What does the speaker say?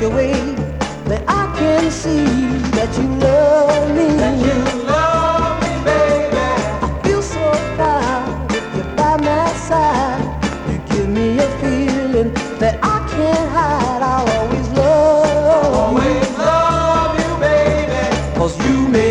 the way that I can see that you love me. That you love me, baby. I feel so proud if you're by my side. You give me a feeling that I can't hide. I'll always love you. Always love you, baby. 'Cause you make